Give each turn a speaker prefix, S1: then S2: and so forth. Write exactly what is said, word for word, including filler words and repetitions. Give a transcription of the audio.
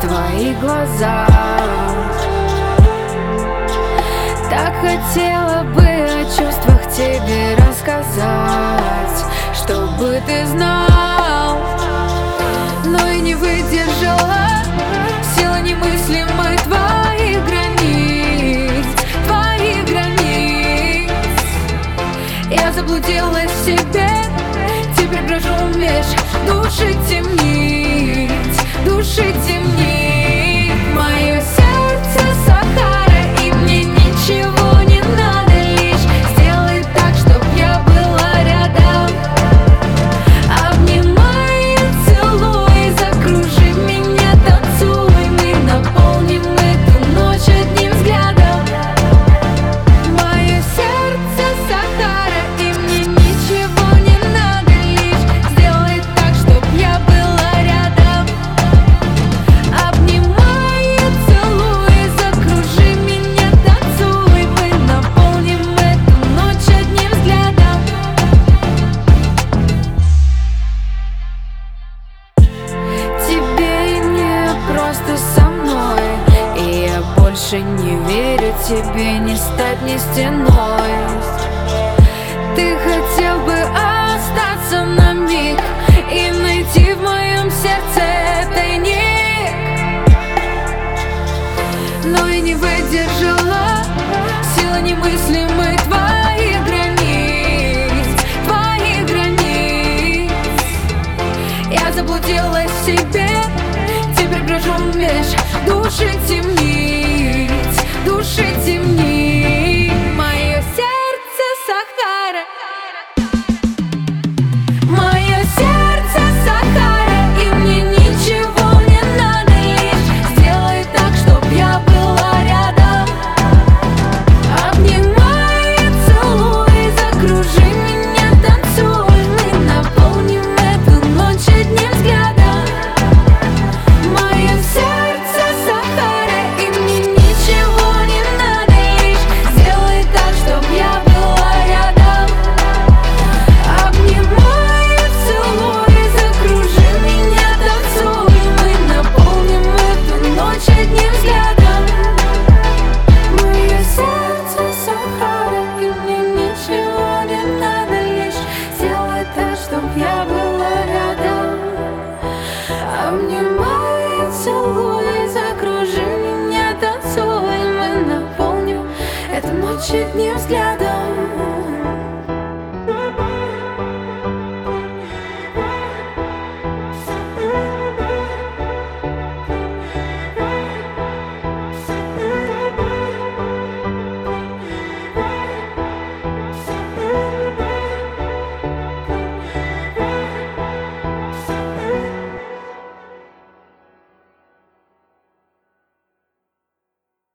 S1: твои глаза. Так хотела бы о чувствах тебе рассказать, чтобы ты знал, но и не выдержала сила немыслимой твоих границ, твоих границ. Я заблудилась в себе, теперь брожу меж души темнит, души темнит. Мое сердце Сахара, и мне ничего не надо, лишь сделай так, чтоб я была рядом. Обнимай, целуй, закружи меня, танцуй, мы наполним эту ночь одним взглядом. Мое сердце Сахара, и мне ничего не надо, лишь сделай так, чтоб я была рядом. Обнимай, целуй, закружи меня, танцуй, мы наполним эту ночь одним взглядом. Тебе и мне просто со мной, и я больше не верю тебе не стать ни стеной. Ты хотел бы остаться на миг и найти в моем сердце тайник, но и не выдержала сила немыслимой твоих границ, твоих границ. Я заблудилась в себе, теперь брожу меж души темнит, души темнит. Мое сердце Сахара, мое сердце Сахара, и мне ничего не надо, лишь сделай так, чтоб я была рядом. Обнимай, целуй, закружи меня, танцуй, мы наполним эту ночь одним взглядом. Мое сердце Сахара, и мне ничего не надо, лишь сделай так, чтоб я была рядом. Обнимай, целуй, закружи меня, танцуй, мы наполним эту ночь одним взглядом. Мое сердце Сахара, и мне ничего не надо, лишь сделай так, чтоб я была рядом. Обнимай, целуй, закружи меня, танцуй, мы наполним эту ночь одним взглядом.